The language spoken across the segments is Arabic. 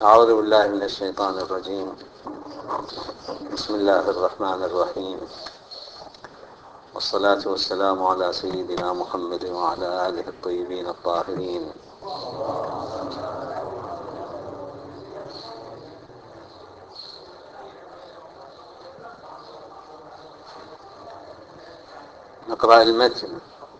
أعوذ بالله من الشيطان الرجيم. بسم الله الرحمن الرحيم، والصلاة والسلام على سيدنا محمد وعلى آله الطيبين الطاهرين. نقرأ المتن.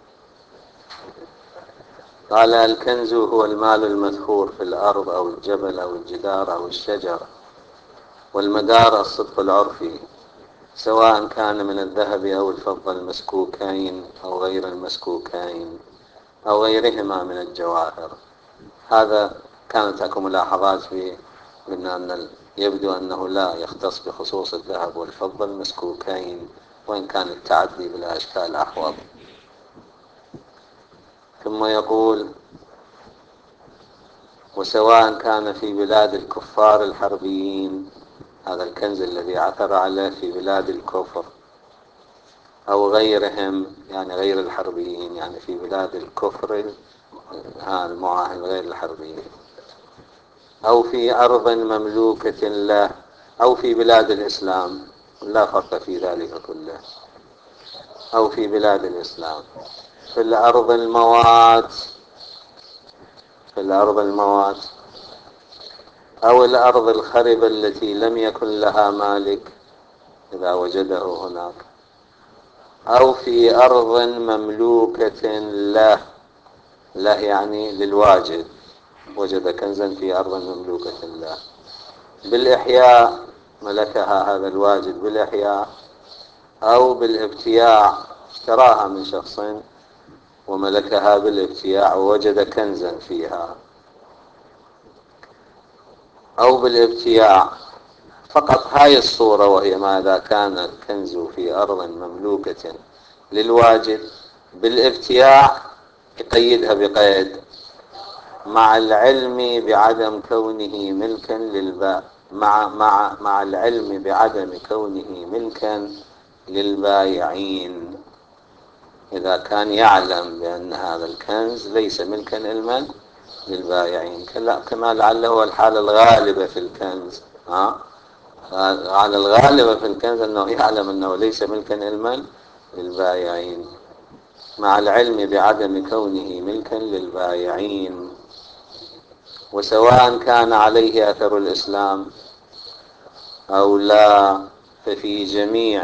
قال: الكنز هو المال المذخور في الأرض أو الجبل أو الجدار أو الشجر، والمدار الصدق العرفي، سواء كان من الذهب أو الفضة المسكوكين أو غير المسكوكين أو غيرهما من الجواهر. هذا كانت لكم ملاحظات في قلنا أن يبدو أنه لا يختص بخصوص الذهب والفضة المسكوكين، وإن كان التعدي بلا أشكال أحوط. ثم يقول: وسواء كان في بلاد الكفار الحربيين، هذا الكنز الذي عثر عليه في بلاد الكفر، أو غيرهم يعني غير الحربيين، يعني في بلاد الكفر المعاهد غير الحربيين، أو في أرض مملوكة له، أو في بلاد الإسلام، لا فرق في ذلك كله، أو في بلاد الإسلام، في الأرض الموات، في الأرض الموات، أو الأرض الخربة التي لم يكن لها مالك إذا وجده هناك، أو في أرض مملوكة له، له يعني للواجد، وجد كنزا في أرض مملوكة له بالإحياء، ملكها هذا الواجد بالإحياء، أو بالابتياع، اشتراها من شخص وملكها بالابتياع ووجد كنزا فيها، أو بالابتياع فقط. هاي الصورة، وهي ماذا كان الكنز في أرض مملوكة للواجد بالابتياع، يقيدها بقيد: مع العلم بعدم كونه ملكا مع العلم بعدم كونه ملكا للبايعين. إذا كان يعلم بأن هذا الكنز ليس ملكا للبايعين، كما لعله الحالة الغالبة في الكنز. على الغالبة في الكنز أنه يعلم أنه ليس ملكا للبايعين، مع العلم بعدم كونه ملكا للبايعين. وسواء كان عليه أثر الإسلام أو لا، ففي جميع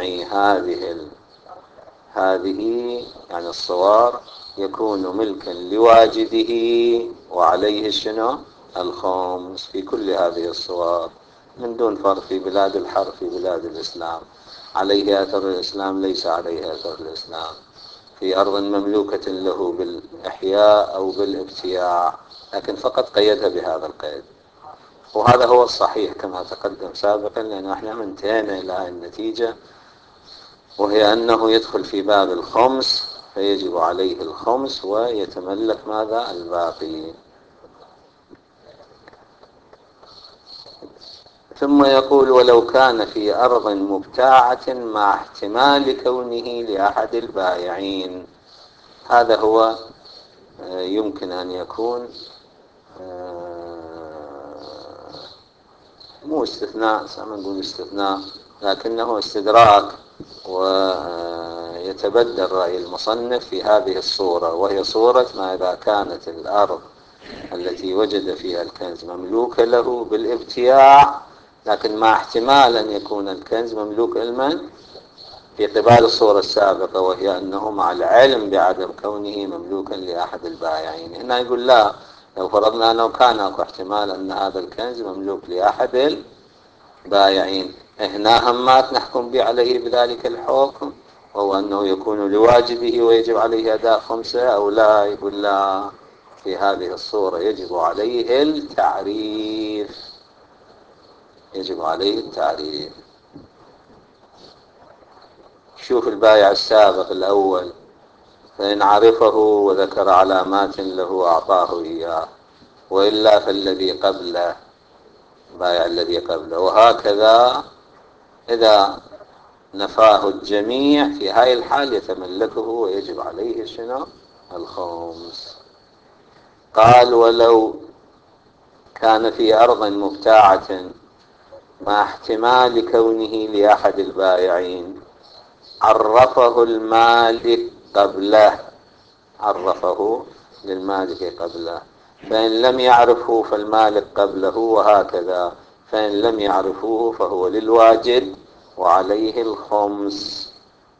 هذه يعني الصور يكون ملكا لواجده وعليه شنو؟ الخمس، في كل هذه الصور من دون فرق، في بلاد الحرب، في بلاد الإسلام، عليه أثر الإسلام، ليس عليه أثر الإسلام، في أرض مملوكة له بالإحياء أو بالابتياع، لكن فقط قيدها بهذا القيد. وهذا هو الصحيح كما تقدم سابقا، لأنه احنا انتهينا إلى النتيجة، وهي أنه يدخل في باب الخمس، فيجب عليه الخمس ويتملك ماذا؟ الباقي. ثم يقول: ولو كان في أرض مبتاعة مع احتمال كونه لأحد البائعين. هذا هو يمكن أن يكون مو استثناء، نقول استثناء، لكنه استدراك، ويتبدل رأي المصنف في هذه الصورة، وهي صورة ما إذا كانت الأرض التي وجد فيها الكنز مملوكة له بالابتياع، لكن مع احتمال أن يكون الكنز مملوك لمن؟ في قبال الصورة السابقة، وهي أنه مع العلم بعدم كونه مملوكا لأحد البائعين. هنا يقول: لا، لو فرضنا أنه كان أكو احتمال أن هذا الكنز مملوك لأحد البائعين، هنا همات نحكم به عليه بذلك الحكم، وهو أنه يكون لواجده ويجب عليه أداء خمسة، أو لا؟ يقول: لا، في هذه الصورة يجب عليه التعريف، يجب عليه التعريف. شوف البائع السابق الأول: فإن عرفه وذكر علامات له أعطاه إياه، وإلا فالذي قبله، بايع الذي قبله. وهكذا إذا نفاه الجميع في هاي الحال يتملكه ويجب عليه شنو؟ الخمس. قال: ولو كان في أرض مبتاعة مع احتمال كونه لأحد البائعين، عرفه المالك قبله، عرفه للمالك قبله، فإن لم يعرفه فالمالك قبله، وهكذا، فإن لم يعرفوه فهو للواجد وعليه الخمس.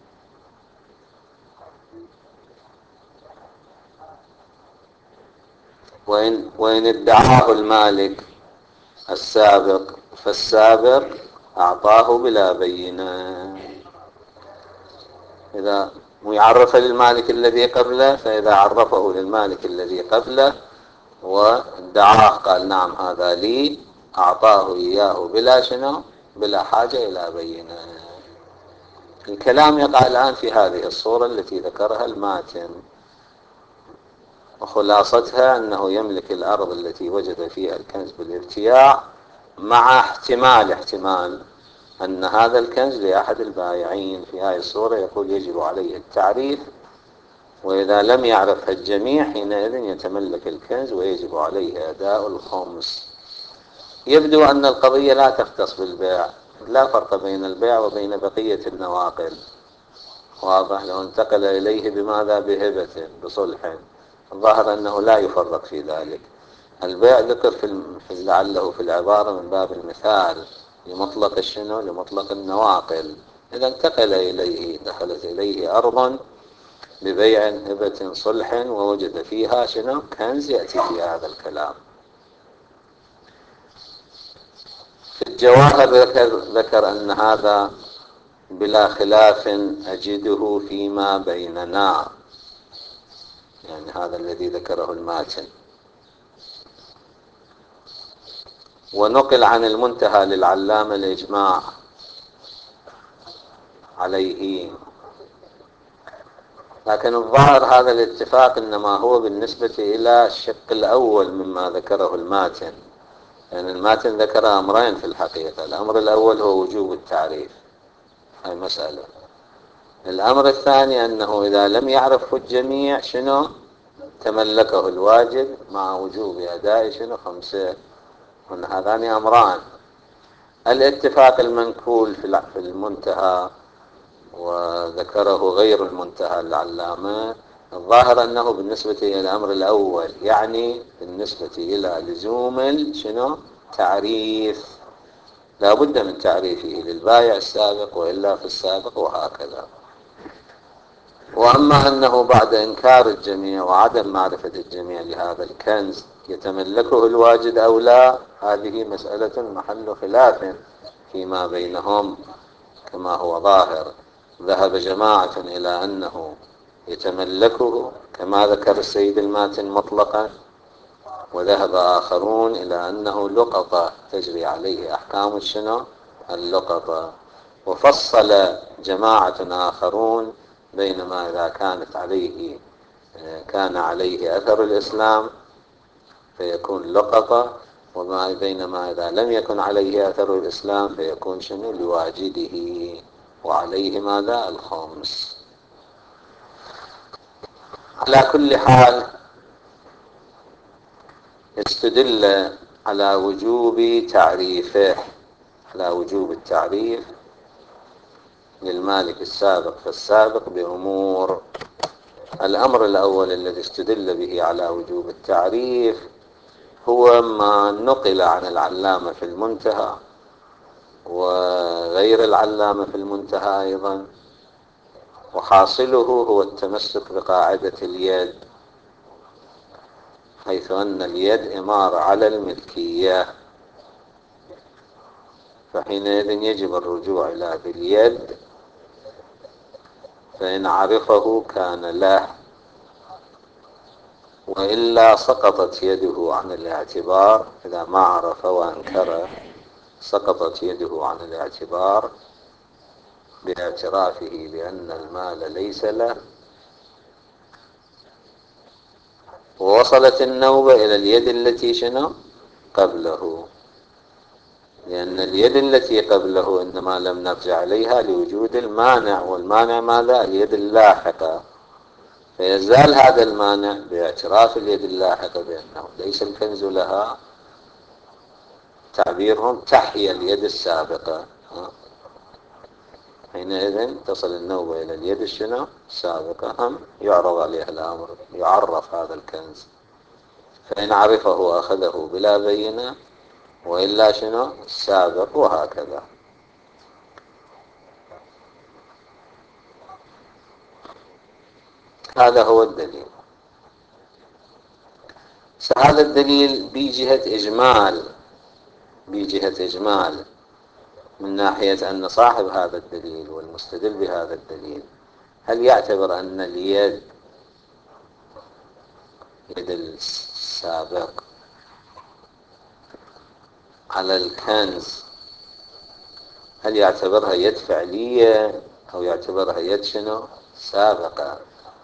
وإن ادعاه المالك السابق فالسابق أعطاه بلا بينة. إذا يعرف للمالك الذي قبله، فإذا عرفه للمالك الذي قبله وادعاه قال نعم هذا لي، أعطاه إياه بلا شنو، بلا حاجة إلى بينة. الكلام يقع الآن في هذه الصورة التي ذكرها الماتن، وخلاصتها أنه يملك الأرض التي وجد فيها الكنز بالابتياع، مع احتمال أن هذا الكنز لأحد البائعين. في هذه الصورة يقول يجب عليه التعريف، وإذا لم يعرفها الجميع حينئذ يتملك الكنز ويجب عليه أداء الخمس. يبدو أن القضية لا تختص بالبيع، لا فرق بين البيع وبين بقية النواقل. واضح؟ لو انتقل إليه بماذا؟ بهبة، بصلح، الظاهر أنه لا يفرق في ذلك. البيع ذكر لعله في العبارة من باب المثال لمطلق الشنو، لمطلق النواقل. إذا انتقل إليه، دخلت إليه أرضا ببيع، هبة، صلح، ووجد فيها شنو، كنز، يأتي في هذا الكلام. في الجواهر ذكر أن هذا بلا خلاف أجده فيما بيننا، يعني هذا الذي ذكره الماتن. ونقل عن المنتهى للعلامة الإجماع عليه، لكن الظاهر هذا الاتفاق إنما هو بالنسبة إلى الشق الأول مما ذكره الماتن، يعني الماتن ذكر أمرين في الحقيقة. الأمر الأول هو وجوب التعريف، هاي مسألة. الأمر الثاني أنه إذا لم يعرفه الجميع شنو، تملكه الواجب مع وجوب أداء شنو، خمسة. هن هذان أمران. الاتفاق المنقول في المنتهى وذكره غير المنتهى العلامة، الظاهر أنه بالنسبة إلى الأمر الأول، يعني بالنسبة إلى لزوم شنو، تعريف، لا بد من تعريفه للبائع السابق وإلا في السابق، وهكذا. وأما أنه بعد إنكار الجميع وعدم معرفة الجميع لهذا الكنز يتملكه الواجد أو لا، هذه مسألة محل خلاف فيما بينهم كما هو ظاهر. ذهب جماعة إلى أنه يتملكه كما ذكر السيد الماتن مطلقا، وذهب آخرون إلى أنه لقطة تجري عليه أحكام الشنو، اللقطة. وفصل جماعة آخرون بينما إذا كان عليه أثر الإسلام فيكون لقطة، بينما إذا لم يكن عليه أثر الإسلام فيكون شنو، لواجده وعليه ماذا، الخمس. على كل حال استدل على وجوب تعريفه، على وجوب التعريف للمالك السابق فالسابق بأمور. الأمر الأول الذي استدل به على وجوب التعريف هو ما نقل عن العلامة في المنتهى وغير العلامة في المنتهى أيضا، وحاصله هو التمسك بقاعدة اليد، حيث أن اليد إمارة على الملكية، فحينئذ يجب الرجوع إلى ذي اليد، فإن عرفه كان له، وإلا سقطت يده عن الاعتبار. إذا ما عرف وأنكر سقطت يده عن الاعتبار باعترافه بأن المال ليس له، ووصلت النوبة إلى اليد التي شنو، قبله، لأن اليد التي قبله إنما لم نرجع إليها لوجود المانع، والمانع ماذا، اليد اللاحقة، فيزال هذا المانع باعتراف اليد اللاحقة بأنه ليس الكنز لها، تعبيرهم تحيا اليد السابقة. حينئذ تصل النوبة إلى اليد الشنو السابقة، أم يعرض عليها الأمر، يعرف هذا الكنز، فإن عرفه أخذه بلا بينة، وإلا شنو السابق، وهكذا. هذا هو الدليل. هذا الدليل بجهة إجمال من ناحية أن صاحب هذا الدليل والمستدل بهذا الدليل هل يعتبر أن اليد، يد السابق، على الكنز، هل يعتبرها يد فعلية أو يعتبرها يد شنو سابقة؟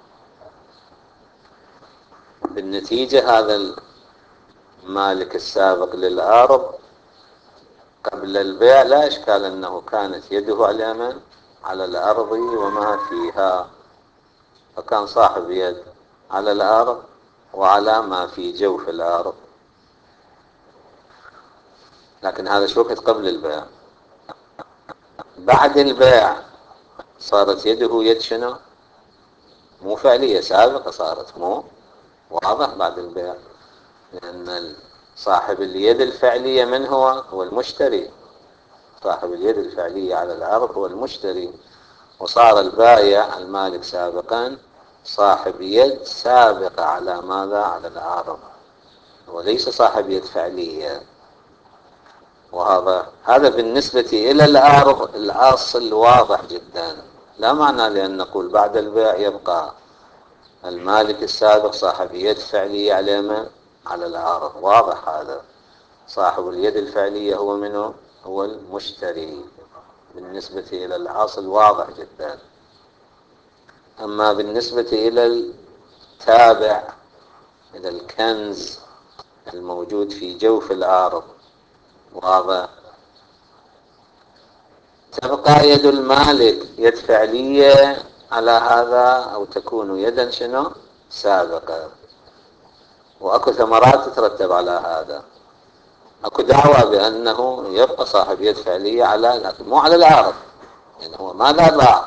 بالنتيجة هذا المالك السابق للأرض قبل البيع لا إشكال أنه كانت يده على من؟ على الأرض وما فيها، فكان صاحب يد على الأرض وعلى ما في جوف الأرض. لكن هذا شو وقت قبل البيع. بعد البيع صارت يده يد شنو مو فعلية، سابقة صارت، مو واضح بعد البيع، لأن صاحب اليد الفعلية من هو؟ هو المشتري. صاحب اليد الفعلية على الأرض هو المشتري، وصار البائع المالك سابقا صاحب يد سابقة على ماذا؟ على الأرض، وليس صاحب يد فعلية. هذا بالنسبة إلى الأرض الأصل واضح جدا. لا معنى لأن نقول بعد البيع يبقى المالك السابق صاحب يد فعلية على من؟ على الأرض. واضح هذا. صاحب اليد الفعلية هو منه؟ هو المشتري. بالنسبة إلى الأصل واضح جدا. أما بالنسبة إلى التابع، إلى الكنز الموجود في جوف الأرض، واضح، تبقى يد المالك يد فعلية على هذا، أو تكون يدا شنو سابقة. وأكو ثمرات تترتب على هذا. أكو دعوة بأنه يبقى صاحب يد فعلية على، لكن مو على الأرض. يعني هو ماذا باع؟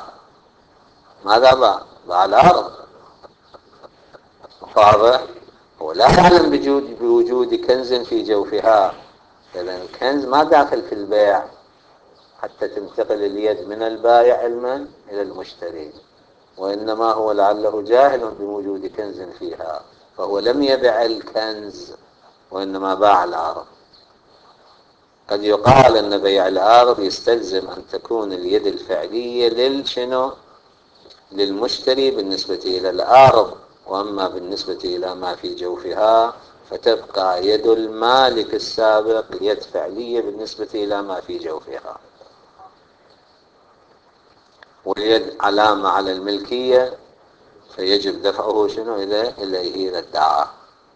باع الأرض، واضح. هو لا يعلم بوجود كنز في جوفها، إذن الكنز ما داخل في البيع حتى تنتقل اليد من البائع علما إلى المشتري، وإنما هو لعله جاهل بوجود كنز فيها، فهو لم يبع الكنز وإنما باع الأرض. قد يقال أن بيع الأرض يستلزم أن تكون اليد الفعلية للشنو للمشتري بالنسبة إلى الأرض، وأما بالنسبة إلى ما في جوفها فتبقى يد المالك السابق يد فعلية بالنسبة إلى ما في جوفها، واليد علامة على الملكية فيجب دفعه شنو إليه إلى الدعاء.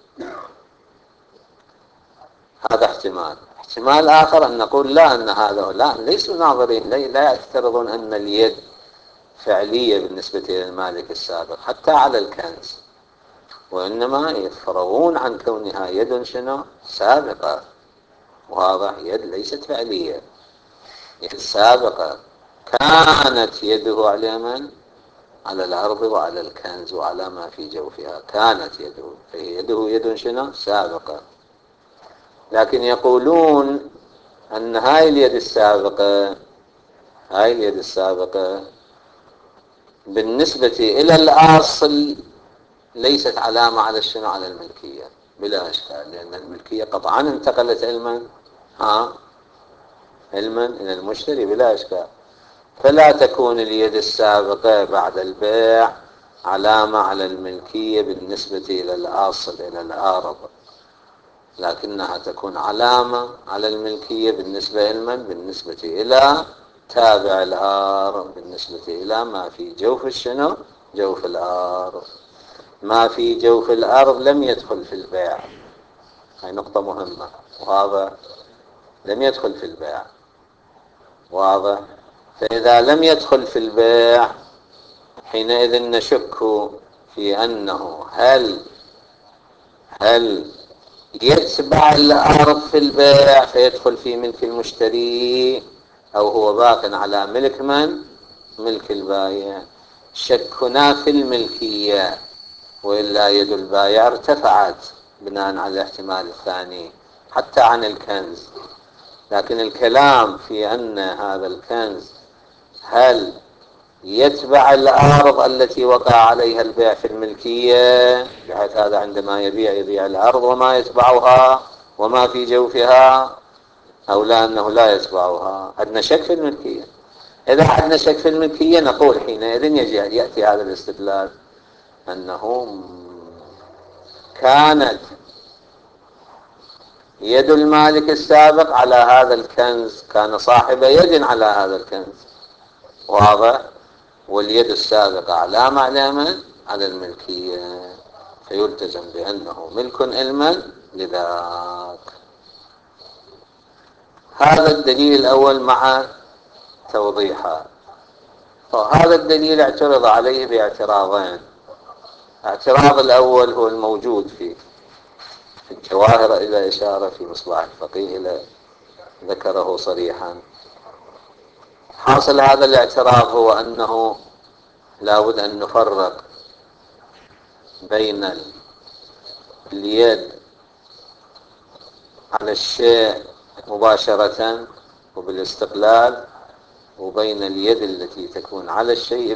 هذا احتمال آخر أن نقول لا، أن هذا لا، ليسوا ناظرين، لا يفترضون أن اليد فعلية بالنسبة إلى المالك السابق حتى على الكنز، وإنما يفرغون عن كونها يد شنو سابقة. وهذا يد ليست فعلية، يد سابقة، كانت يده على من؟ على الأرض وعلى الكنز وعلى ما في جوفها، كانت يده، فهي يده يد شنو سابقة. لكن يقولون أن هاي اليد السابقة بالنسبة إلى الأصل ليست علامة على الشنو على الملكية بلا إشكال، لأن الملكية قطعا انتقلت علما إلى المشتري بلا إشكال. فلا تكون اليد السابقة بعد البيع علامة على الملكية بالنسبة إلى الأصل إلى الأرض، لكنها تكون علامة على الملكية بالنسبة إلى تابع الأرض، بالنسبة إلى ما في جوف الشنو جوف الأرض. ما في جوف الأرض لم يدخل في البيع، هاي نقطة مهمة، وهذا لم يدخل في البيع، واضح. فإذا لم يدخل في البيع حينئذ نشك في أنه هل يتبع الأرض في البيع فيدخل في ملك المشتري، أو هو باق على ملك من؟ ملك البايع. شك هنا في الملكية، وإلا يد البايع ارتفعت بناء على الاحتمال الثاني حتى عن الكنز. لكن الكلام في أن هذا الكنز هل يتبع الأرض التي وقع عليها البيع في الملكية، بحيث هذا عندما يبيع الأرض وما يتبعها وما في جوفها، أو لا أنه لا يتبعها. عندنا شك في الملكية. إذا عندنا شك في الملكية نقول حينئذ يأتي هذا الاستدلال أنه كانت يد المالك السابق على هذا الكنز، كان صاحب يد على هذا الكنز، واضح؟ واليد السابقة علامة على من؟ على الملكية، فيلتزم بأنه ملك علما لذاك. هذا الدليل الأول مع توضيحه. هذا الدليل اعترض عليه باعتراضين. الاعتراض الأول هو الموجود في الجواهر إلى إشارة في مصباح الفقيه إلى ذكره صريحا. حاصل هذا الاعتراض هو أنه لا بد أن نفرق بين اليد على الشيء مباشرة وبالاستقلال، وبين اليد التي تكون على الشيء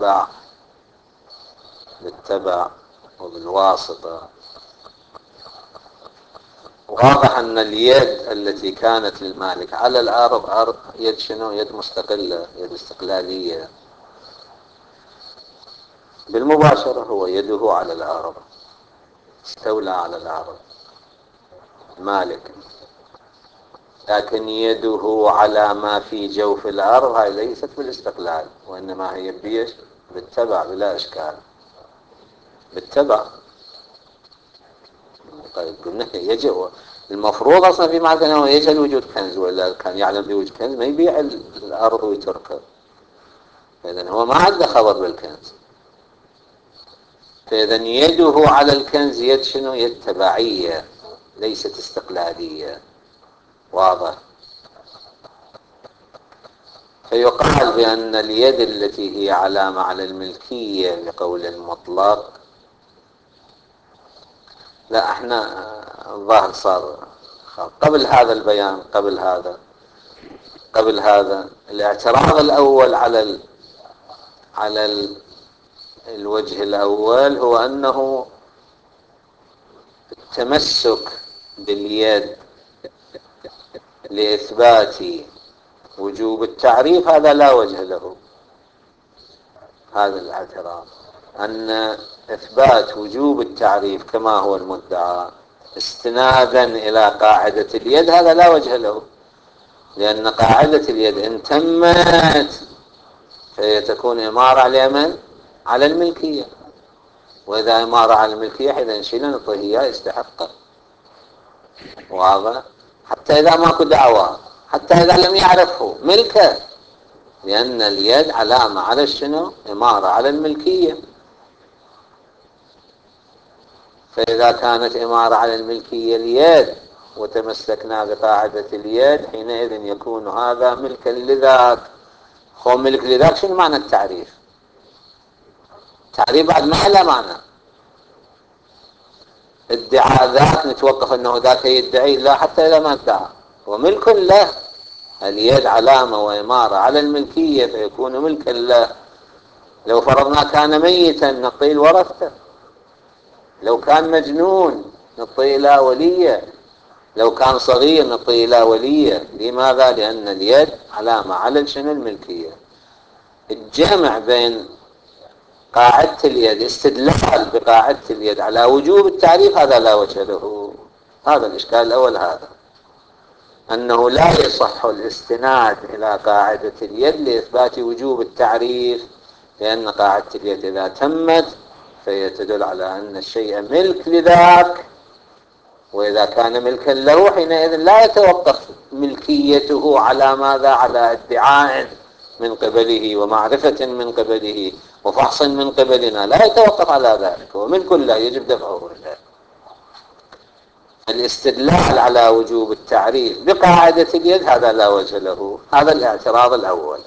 بالتبع وبالواسطة. واضح أن اليد التي كانت للمالك على الأرض يد شنو؟ يد مستقلة، يد استقلالية. بالمباشرة هو يده على الأرض، استولى على الأرض مالك. لكن يده على ما في جوف الأرض هاي ليست بالاستقلال، وإنما هي بيش؟ بالتبع، بلا إشكال، بالتبع. طيب قلنا يجب المفروض أصلا في معنى أنه يجهل وجود كنز، ولا كان يعلم بوجود كنز ما يبيع الأرض ويتركه. إذن هو ما عنده خبر بالكنز. فإذا يده على الكنز يد شنو؟ يد تبعية، ليست استقلالية. واضح؟ فيقال بأن اليد التي هي علامة على الملكية بقول مطلق. لا احنا الظاهر صار قبل هذا البيان، قبل هذا الاعتراض الأول على الوجه الأول هو أنه التمسك باليد لإثبات وجوب التعريف هذا لا وجه له. هذا الاعتراض أن إثبات وجوب التعريف كما هو المدعى استنادا إلى قاعدة اليد هذا لا وجه له، لأن قاعدة اليد إن تمت فهي تكون إمارة على من؟ على الملكية. وإذا إمارة على الملكية حين نشيل نعطيه إياه يستحقه. واضح؟ حتى إذا ماكو دعوة، حتى إذا لم يعرفه ملكه، لأن اليد علامة على شنو؟ إمارة على الملكية. فإذا كانت إمارة على الملكية اليد وتمسكنا بقاعدة اليد حينئذ يكون هذا ملكا لذاك. هو ملك لذاك شنو معنى التعريف؟ تعريف بعد ما له معنى. ادعاء ذاك نتوقف أنه ذاك يدعي، لا، حتى إذا ما ادعى هو ملك له. اليد علامة وإمارة على الملكية فيكون ملكا له. لو فرضنا كان ميتا نعطيه الورثة، لو كان مجنون نعطيه إلى وليه، لو كان صغير نعطيه إلى وليه. لماذا؟ لأن اليد علامة على شنو؟ الملكية. الجمع بين قاعدة اليد، استدلال بقاعدة اليد على وجوب التعريف هذا لا وجه له. هذا الإشكال الأول، هذا أنه لا يصح الاستناد إلى قاعدة اليد لإثبات وجوب التعريف، لأن قاعدة اليد إذا تمت فهي تدل على أن الشيء ملك لذاك، وإذا كان ملكا له حينئذ لا يتوقف ملكيته على ماذا؟ على ادعاء من قبله ومعرفة من قبله وفحص من قبلنا، لا يتوقف على ذلك. وملك لا يجب دفعه له. الاستدلال على وجوب التعريف بقاعدة اليد هذا لا وجه له. هذا الاعتراض الأول.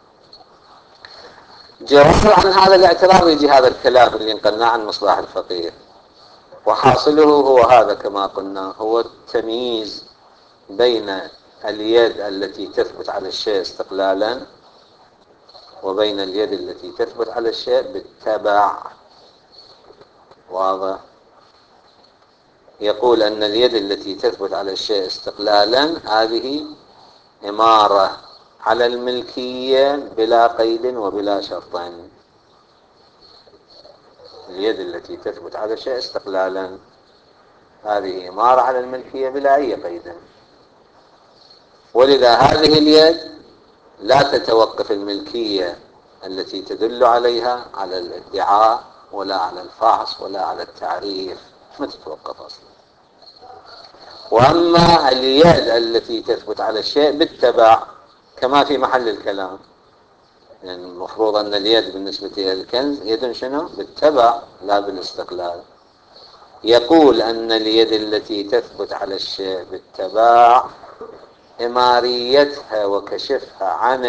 جواب عن هذا الاعتراض يجي هذا الكلام اللي نقلناه عن مصباح الفقيه، وحاصله هو هذا كما قلنا، هو التمييز بين اليد التي تثبت على الشيء استقلالا وبين اليد التي تثبت على الشيء بالتبع. واضح؟ يقول أن اليد التي تثبت على الشيء استقلالا هذه إمارة على الملكية بلا قيد وبلا شرط. اليد التي تثبت على الشيء استقلالا هذه إمارة على الملكية بلا أي قيد، ولذا هذه اليد لا تتوقف الملكية التي تدل عليها على الادعاء ولا على الفحص ولا على التعريف، ما تتوقف أصلا. وأما اليد التي تثبت على الشيء بالتبع كما في محل الكلام، يعني المفروض أن اليد بالنسبة إلى الكنز يد شنو؟ بالتبع لا بالاستقلال. يقول أن اليد التي تثبت على الشيء بالتبع إماريتها وكشفها عن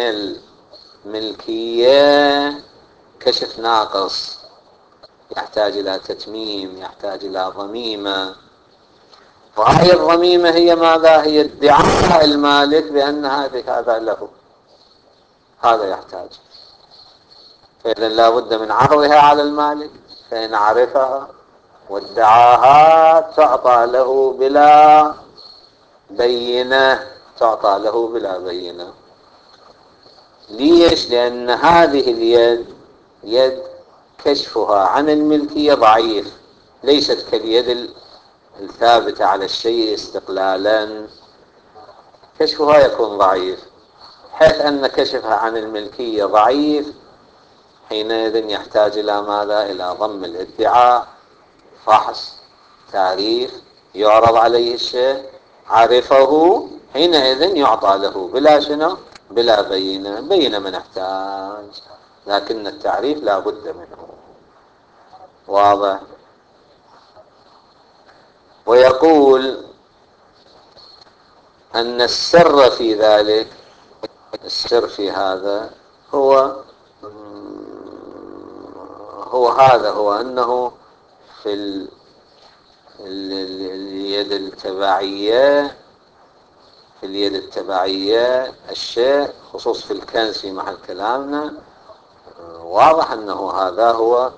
الملكية كشف ناقص، يحتاج إلى تتميم، يحتاج إلى ضميمة. وهذه الضميمة هي ماذا؟ هي ادعاء المالك بأن هذا له، هذا يحتاج. فإذا لا بد من عرضها على المالك، فإن عرفها وادعاها تعطى له بلا بينة، تعطى له بلا بينة. ليش؟ لأن هذه اليد يد كشفها عن الملكية ضعيف، ليست كاليد الثابتة على الشيء استقلالا، كشفها يكون ضعيف، حيث أن كشفها عن الملكية ضعيف حينئذ يحتاج إلى ماذا؟ إلى ضم الادعاء، فحص، تعريف، يعرض عليه الشيء، عرفه، حينئذ يعطى له بلا شنو؟ بلا بينة. بينة من احتاج، لكن التعريف لا بد منه. واضح؟ ويقول أن السر في ذلك، السر في هذا هو هو أنه في اليد التبعية، في اليد التبعية الشيء خصوص في الكنز في محل كلامنا، واضح أنه هذا هو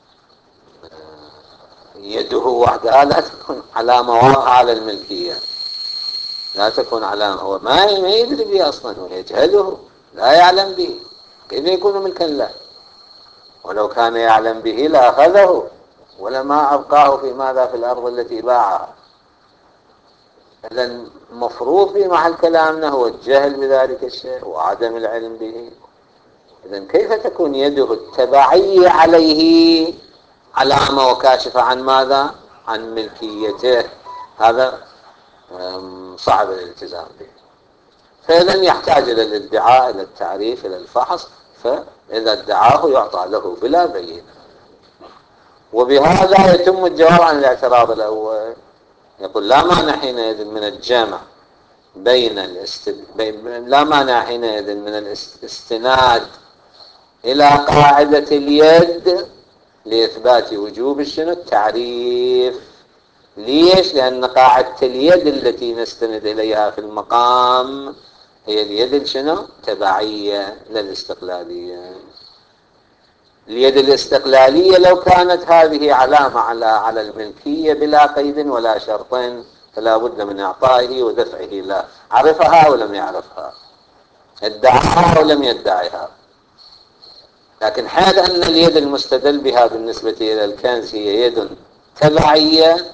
يده وحدها لا تكون علامة واضحة على الملكية، لا تكون علامة، هو ما يدري به أصلا، هو يجهله، لا يعلم به، كيف يكون ملكا له؟ ولو كان يعلم به لأخذه ولما أبقاه في ماذا؟ في الأرض التي باعها. إذا المفروض في محل كلامنا هو الجهل بذلك الشيء وعدم العلم به. إذا كيف تكون يده التبعية عليه علامة وكاشفة عن ماذا؟ عن ملكيته. هذا صعب الالتزام به. فإذا يحتاج إلى الادعاء، إلى التعريف، إلى الفحص، فإذا ادعاه يعطى له بلا بينة. وبهذا يتم الجواب عن الاعتراض الأول. يقول لا مانع حينئذ من الجمع بين لا مانع حينئذ من الاستناد إلى قاعدة اليد لإثبات وجوب شنو؟ التعريف. ليش؟ لأن قاعدة اليد التي نستند إليها في المقام هي اليد شنو؟ تبعية لا الاستقلالية. اليد الاستقلالية لو كانت هذه علامة على الملكية بلا قيد ولا شرط فلا بد من إعطائه ودفعه له، عرفها أو لم يعرفها، ادعاها أو لم يدعها. لكن حيث أن اليد المستدل بها بالنسبة إلى الكنز هي يد تبعية،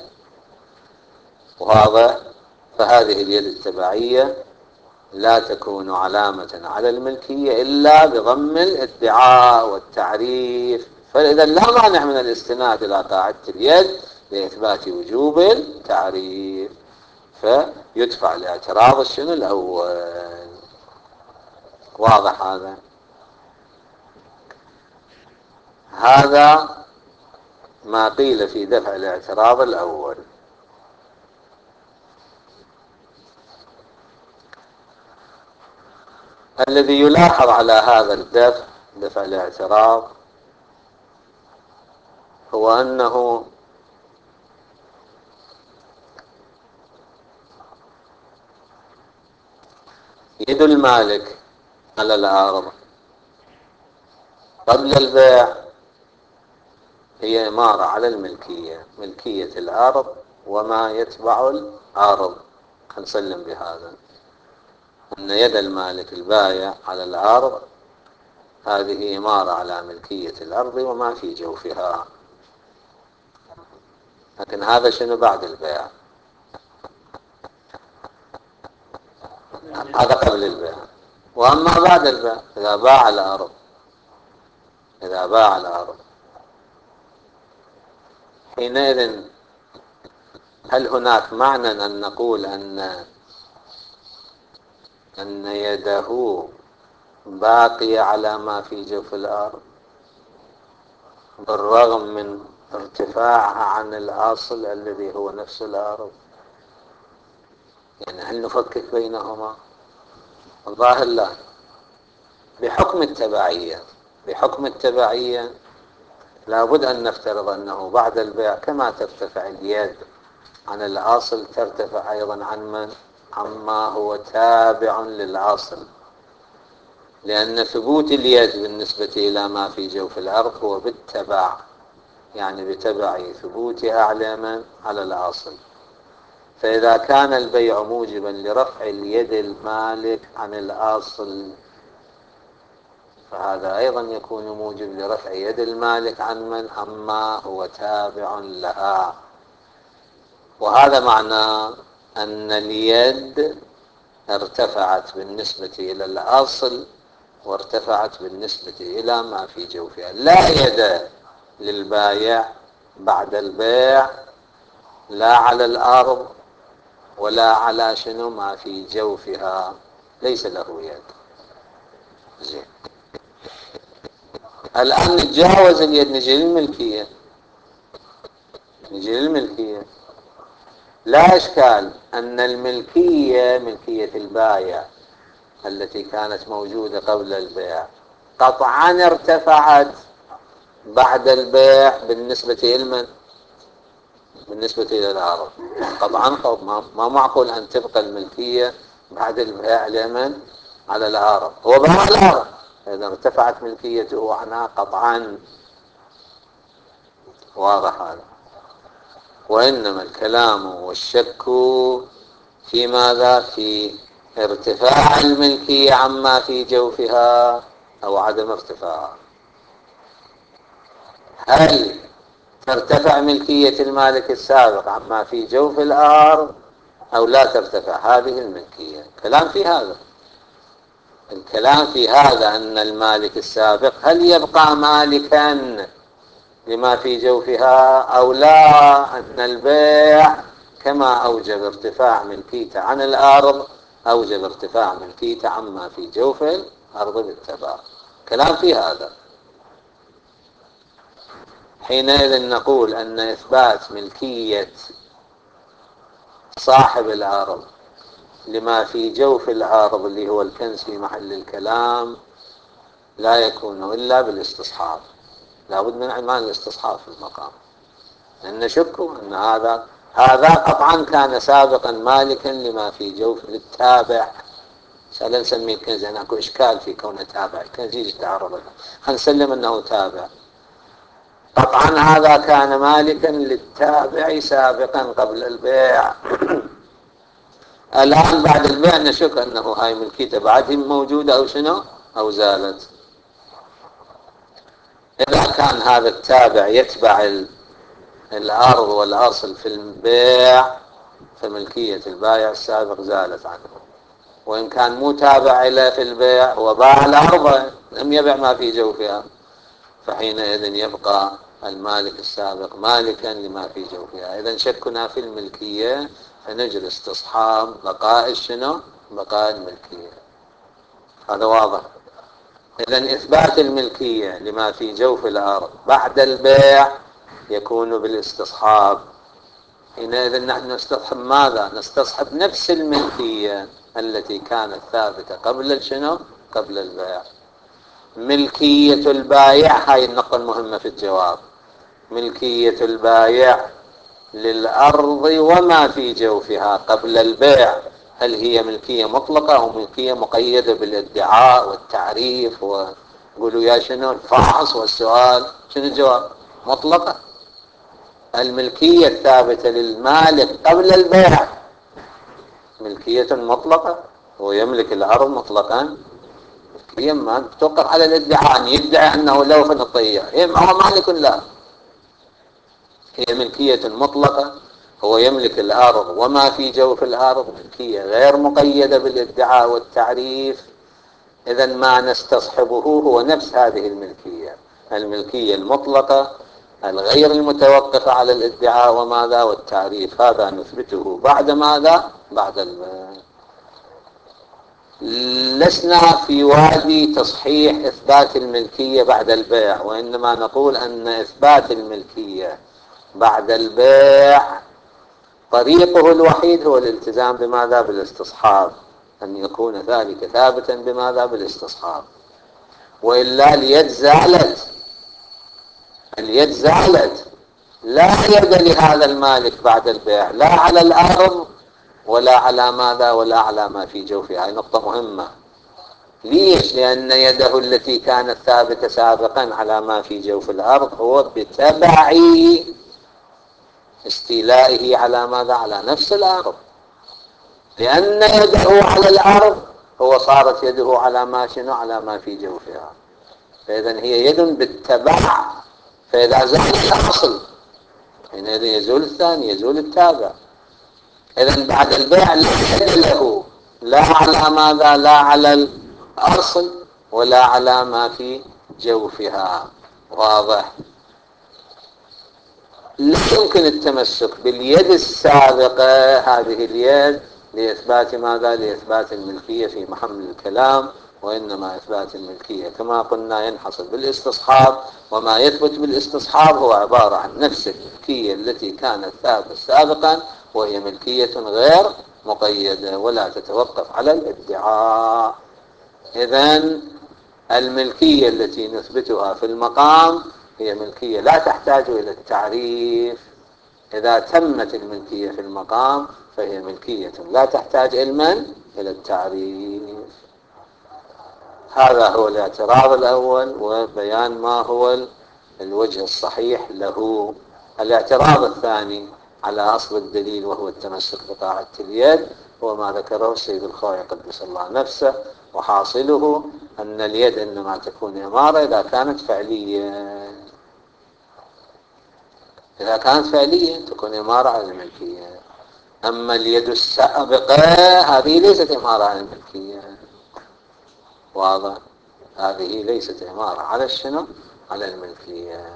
وهذا فهذه اليد التبعية لا تكون علامة على الملكية إلا بضم الادعاء والتعريف. فإذا لا مانع من الاستناد إلى قاعدة اليد لإثبات وجوب التعريف، فيدفع الاعتراض الشنو الأول. واضح هذا؟ هذا ما قيل في دفع الاعتراض الأول. الذي يلاحظ على هذا الدفع، دفع الاعتراض، هو أنه يد المالك على العارض قبل البيع هي إمارة على الملكية، ملكية العارض وما يتبع العارض. نسلم بهذا، أن يد المالك البايع على العارض هذه إمارة على ملكية الأرض وما في جوفها. لكن هذا شنو بعد البيع؟ هذا قبل البيع. وأما بعد البيع إذا باع الأرض، إذا باع الأرض حينئذ هل هناك معنى أن نقول أن يده باقية على ما في جوف الأرض بالرغم من ارتفاعها عن الأصل الذي هو نفس الأرض؟ يعني هل نفكك بينهما؟ الظاهر لا. بحكم التبعية، بحكم التبعية لابد أن نفترض أنه بعد البيع كما ترتفع اليد عن الأصل ترتفع أيضا عما هو تابع للأصل، لأن ثبوت اليد بالنسبة إلى ما في جوف الأرض هو بالتبع، يعني بتبع ثبوتها على الأصل. فإذا كان البيع موجبا لرفع اليد المالك عن الأصل فهذا أيضا يكون موجب لرفع يد المالك عما هو تابع لها. وهذا معناه أن اليد ارتفعت بالنسبة إلى الأصل وارتفعت بالنسبة إلى ما في جوفها. لا يد للبايع بعد البيع لا على الأرض ولا على شنو ما في جوفها، ليس له يد. زين، الآن نتجاوز اليد، نجي للملكية. نجي للملكية. لا إشكال أن الملكية، ملكية البايع التي كانت موجودة قبل البيع قطعا ارتفعت بعد البيع بالنسبة لمن؟ بالنسبة إلى العرض. قطعا ما معقول أن تبقى الملكية بعد البيع لمن؟ على العرض. هو باع العرض، إذا ارتفعت ملكيته عنها قطعا. واضح هذا؟ وإنما الكلام والشك في ماذا؟ في ارتفاع الملكية عما في جوفها أو عدم ارتفاعها. هل ترتفع ملكية المالك السابق عما في جوف الأرض أو لا ترتفع هذه الملكية؟ الكلام في هذا. الكلام في هذا أن المالك السابق هل يبقى مالكا لما في جوفها أو لا، أن البيع كما أوجب ارتفاع ملكيته عن الأرض أوجب ارتفاع ملكيته عما في جوف الأرض بالتبع. كلام في هذا. حينئذ نقول أن إثبات ملكية صاحب الأرض لما في جوف الأرض اللي هو الكنز في محل الكلام لا يكون إلا بالاستصحاب. لا بد من عنوان الاستصحاب في المقام، لأن نشك أن هذا قطعا كان سابقا مالكا لما في جوف للتابع. سأل نسميه الكنز، يعني اكو إشكال في كونه تابع. الكنز يجي تعرض له، هنسلم أنه تابع. قطعا هذا كان مالكا للتابع سابقا قبل البيع. الآن بعد البيع نشك أنه هاي ملكيته بعد موجودة أو شنو أو زالت. إذا كان هذا التابع يتبع الأرض والأصل في البيع فملكية البائع السابق زالت عنه. وإن كان مو تابع له في البيع وباع الأرض لم يبع ما في جوفها فحينئذ يبقى المالك السابق مالكا لما في جوفها. إذا شكنا في الملكية فنجري استصحاب بقاء شنو؟ بقاء الملكية. هذا واضح. إذا إثبات الملكية لما في جوف الأرض بعد البيع يكون بالاستصحاب. حينئذ نحن نستصحب ماذا؟ نستصحب نفس الملكية التي كانت ثابتة قبل شنو؟ قبل البيع. ملكية البايع، هاي النقطة المهمة في الجواب. ملكية البايع للأرض وما في جوفها قبل البيع، هل هي ملكية مطلقة أو ملكية مقيدة بالادعاء والتعريف وقولوا يا شنو الفحص والسؤال؟ شنو الجواب؟ مطلقة. الملكية الثابتة للمالك قبل البيع ملكية مطلقة، هو يملك الأرض مطلقا. ملكية ما توقف على الادعاء، أن يدعي أنه له فنطيع، هو مالك لا، هي ملكية مطلقة. هو يملك الأرض وما في جوف الأرض، ملكية غير مقيدة بالادعاء والتعريف. إذا ما نستصحبه هو نفس هذه الملكية، الملكية المطلقة الغير المتوقفة على الادعاء وماذا والتعريف. هذا نثبته بعد ماذا؟ بعد لسنا في وادي تصحيح إثبات الملكية بعد البيع، وإنما نقول أن إثبات الملكية بعد البيع طريقه الوحيد هو الالتزام بماذا؟ بالاستصحاب، أن يكون ذلك ثابتا بماذا؟ بالاستصحاب. وإلا اليد زالت، لا يد لهذا المالك بعد البيع، لا على الأرض ولا على ماذا؟ ولا على ما في جوفها. هذه نقطة مهمة. ليش؟ لأن يده التي كانت ثابتة سابقا على ما في جوف الأرض هو بتبع استيلائه على ماذا؟ على نفس الأرض. لأن يده على الأرض هو صارت يده على ما شنو؟ على ما في جوفها. فإذا هي يد بالتبع، فإذا زال الأصل حينئذ يزول الثاني، يزول التابع. إذا بعد البيع لا يد له لا على ماذا؟ لا على الأصل ولا على ما في جوفها. واضح؟ لا يمكن التمسك باليد السابقة، هذه اليد، لإثبات ماذا؟ لإثبات الملكية في محل الكلام، وإنما إثبات الملكية كما قلنا ينحصر بالاستصحاب، وما يثبت بالاستصحاب هو عبارة عن نفس الملكية التي كانت ثابتة سابقا، وهي ملكية غير مقيدة ولا تتوقف على الادعاء. إذن الملكية التي نثبتها في المقام هي ملكية لا تحتاج إلى التعريف. إذا تمت الملكية في المقام فهي ملكية لا تحتاج إلى التعريف. هذا هو الاعتراض الأول، وبيان ما هو الوجه الصحيح له. الاعتراض الثاني على أصل الدليل وهو التمسك بطاعة اليد، هو ما ذكره السيد الخوئي قدس الله نفسه، وحاصله أن اليد إنما تكون إمارة إذا كانت فعلية. إذا كانت فعلية تكون إمارة على الملكية. أما اليد السابقة هذه ليست إمارة على الملكية. واضح؟ هذه ليست إمارة على الشنو؟ على الملكية.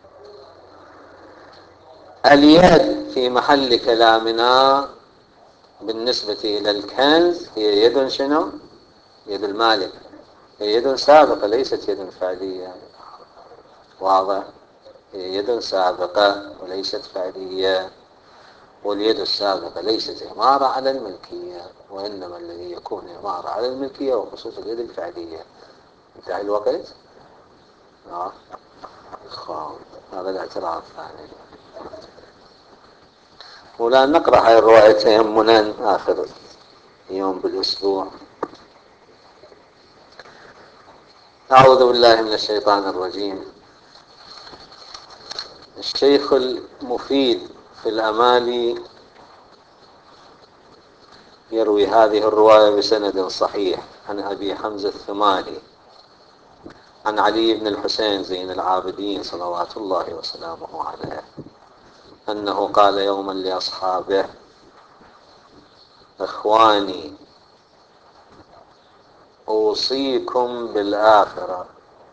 اليد في محل كلامنا بالنسبة إلى الكنز هي يد شنو؟ يد المالك، هي يد سابقة ليست يد فعلية. واضح؟ هي يد سابقة وليست فعلية. واليد السابقة ليست إمارة على الملكية، وإنما الذي يكون إمارة على الملكية وخصوص اليد الفعلية. انتهى الوقت؟ هذا الاعتراف الثاني. ولا نقرأ هاي الرواية تيمنا آخر يوم بالأسبوع. أعوذ بالله من الشيطان الرجيم. الشيخ المفيد في الأمالي يروي هذه الرواية بسند صحيح عن أبي حمزة الثمالي عن علي بن الحسين زين العابدين صلوات الله وسلامه عليه أنه قال يوما لأصحابه: إخواني، أوصيكم بالآخرة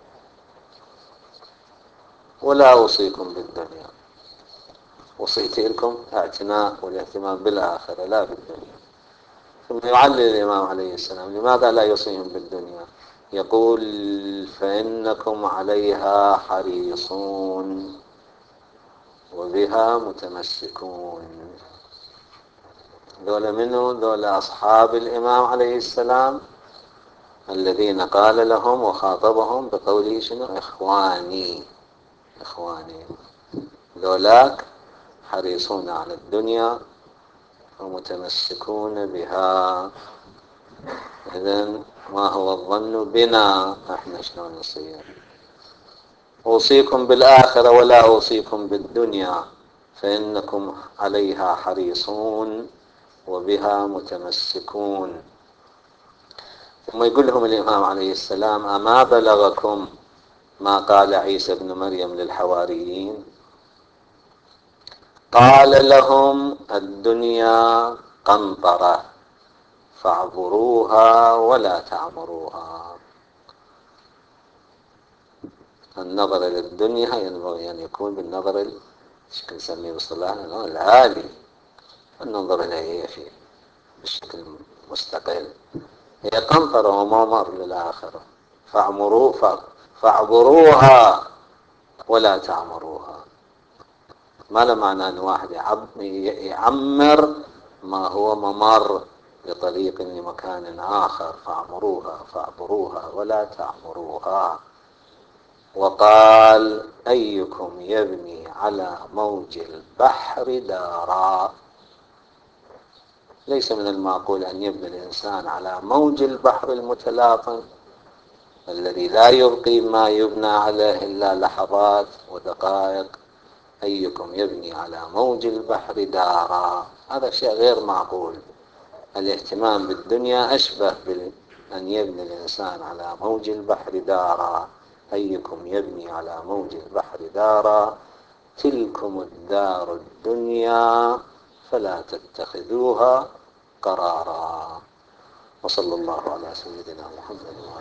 ولا أوصيكم بالدنيا. وصيت لكم اعتناء والاهتمام بالآخرة لا بالدنيا. ثم يعلل الإمام عليه السلام لماذا لا يوصيهم بالدنيا؟ يقول: فإنكم عليها حريصون وبها متمسكون. ذولا منه ذولا أصحاب الإمام عليه السلام الذين قال لهم وخاطبهم بقوله شنو؟ إخواني. إخواني ذولاك حريصون على الدنيا ومتمسكون بها. إذن ما هو الظن بنا احنا شلون نصير؟ أوصيكم بالآخرة ولا أوصيكم بالدنيا فإنكم عليها حريصون وبها متمسكون. ثم يقول لهم الإمام عليه السلام: أما بلغكم ما قال عيسى بن مريم للحواريين؟ قال لهم: الدنيا قنطرة فاعبروها ولا تعمروها. النظر إلى الدنيا ينبغي أن يكون بالنظر نسميه بالصلاة العالي، النظر إليه في بشكل مستقل. هي قنطرة وممر للآخرة، فاعبروها ولا تعمروها. ما له معنى أن واحد يعمر ما هو ممر بطريق لمكان آخر. فاعبروها ولا تعمروها. وقال: أيكم يبني على موج البحر دارا. ليس من المعقول أن يبني الإنسان على موج البحر المتلاطم الذي لا يبقي ما يبنى عليه إلا لحظات ودقائق. أيكم يبني على موج البحر دارا، هذا شيء غير معقول. الاهتمام بالدنيا أشبه بأن يبني الإنسان على موج البحر دارا. أيكم يبني على موج البحر دارا تلكم الدار الدنيا فلا تتخذوها قرارا. وصلى الله على سيدنا محمد.